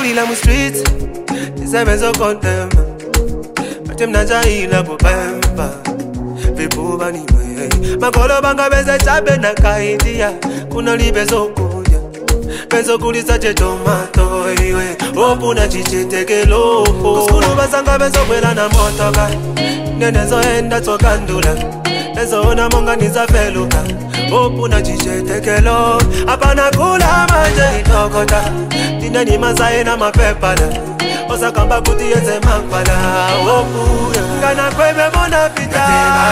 kulila mu streets isebenzo condemn bathi mina njayila bobemba vibuba niwe makolo banga beze chabe na kaidia kuna libezokuya bezokulisa je tomato iwe opuna chichitekelo kuskulu basanga bezokwela na motoka nenezo enda tokandula ezona monga nizafeluka opuna chichitekelo apana kula manje itokota dinani mazae na mapepala osakamba kuti yenze mangwala opuya kana kweme mona pita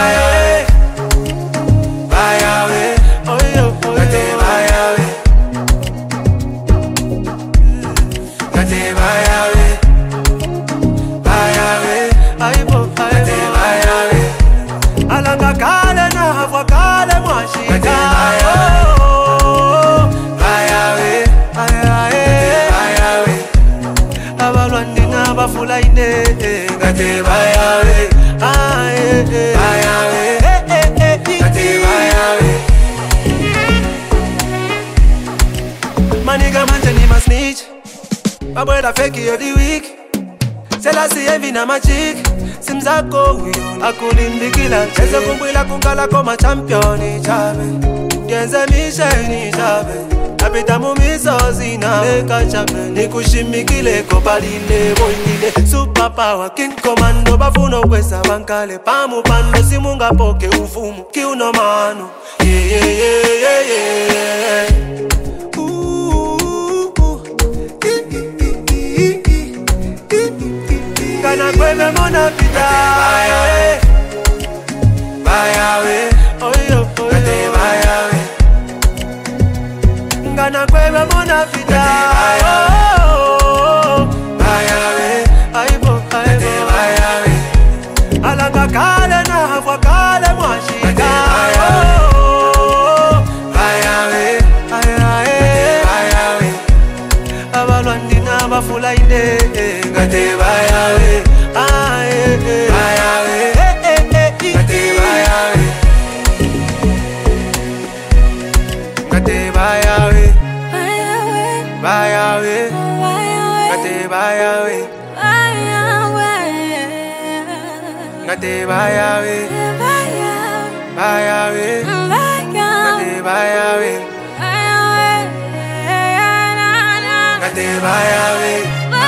bayawe oyo kate bayawe kate bayawe bayawe aibo kate bayawe alanga kale na hafwa kale mwashika bayawe bayawe abalwandi nabafula ine kate bayawe bayawe kate bayawe maniga manje ni masnitch babwela fake every week sela si heavy na magic simzako akulimbikila cheze kumbwila kungala koma champion chabe yenze misheni chabe napita mumisozi na leka chabe nikushimikile kopalile boindile super power king commando bafuno kwesa bankale pamu pando simunga poke ufumu kiuno mano yeah. Kana kweme mona pita bayawe oyo kate bayawe kana kweme mona pita bayawe aibo kate bayawe alanga kale na hafwa kale mwashika bayawe bayawe abalwandi nabafula ine kate bayawe bayawe kate bayawe kate bayawe bayawe kate bayawe kate bayawe bayawe kate bayawe kate bayawe